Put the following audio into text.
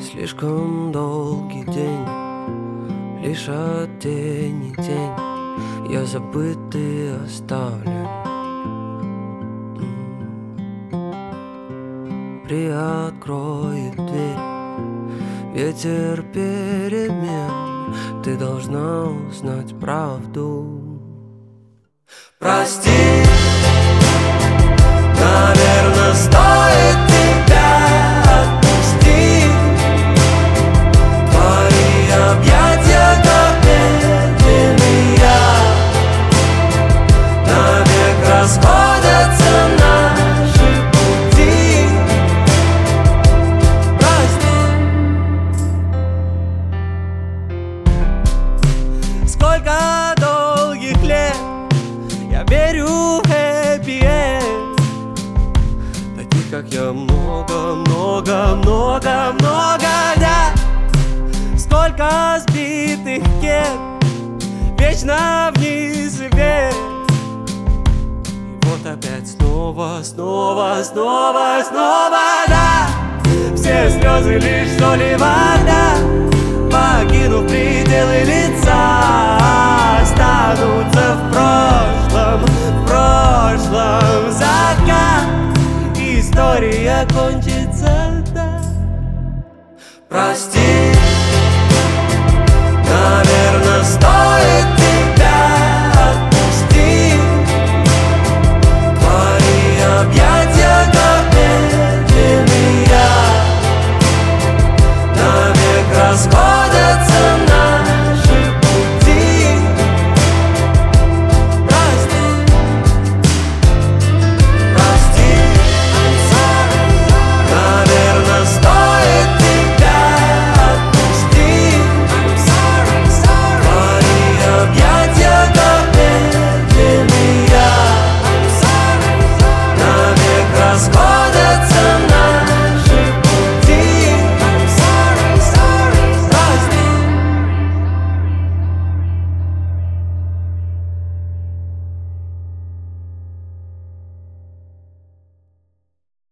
Слишком долгий день, лишь от тени тень, я забыт и оставлен. Приоткроет дверь ветер перемен, ты должна узнать правду. Прости, наверное, стоит тебя отпустить. Твои объятия как медленные, навек расходятся наши пути. Прости. Сколько долгих лет я верю в happy end, таких как я много дня. Сколько сбитых кет, вечно вниз вверх. И вот опять снова, да. Все слезы лишь соли вода, покинув пределы лица, останутся в прошлом закат. История кончится.